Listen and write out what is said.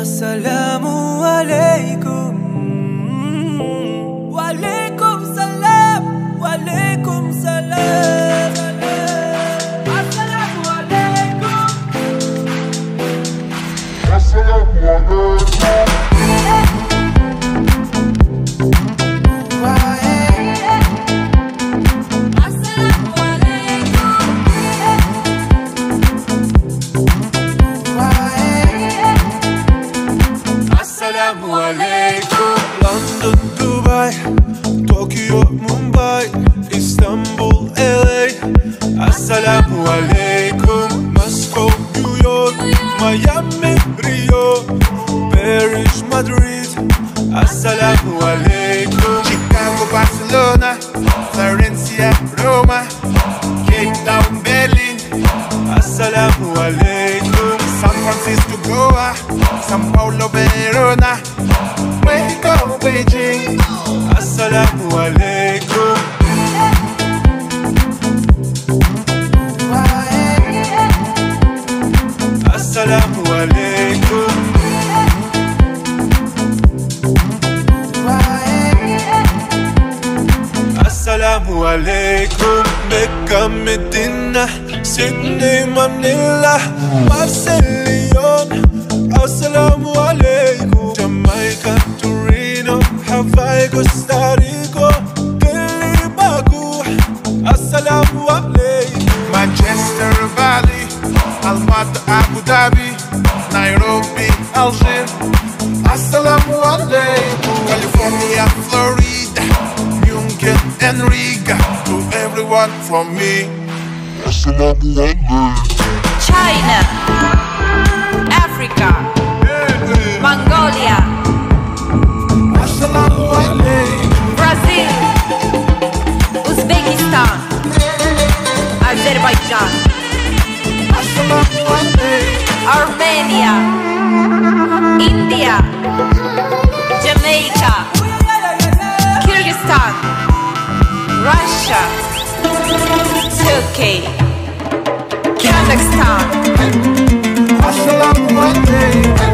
Assalamu alaikum. Walaikum salam. Walaikum salam. Assalamu alaikum. Assalamu alaikum. London, Dubai, Tokyo, Mumbai, Istanbul, LA. Assalamu alaikum. Moscow, New York, Miami, Rio, Paris, Madrid. Assalamu alaikum. Chicago, Barcelona, Florencia, Roma, Cape Town, Berlin. Assalamu alaikum. San Francisco, Goa, São Paulo, Verona, Mexico, Beijing. Assalamu alaikum. Assalamu alaikum. Assalamu alaikum. Mecca, Medina, Sydney, Manila, Marseille, Assalamu alaikum. Jamaica, Torino, Hawaii, Costa Rica, Delhi, Baku. Assalamu alaikum. Manchester, Bali, Almaty, Abu Dhabi, Nairobi, Algiers. Assalamu alaikum. California, Florida, Munich and Riga. To everyone from me. Assalamu alaikum. China, Africa, Mongolia, Assalamu alaikum. Brazil, Uzbekistan, Azerbaijan, Assalamu alaikum. Armenia, India, Jamaica, Kyrgyzstan, Russia, Turkey, Kazakhstan. Assalamu alaikum.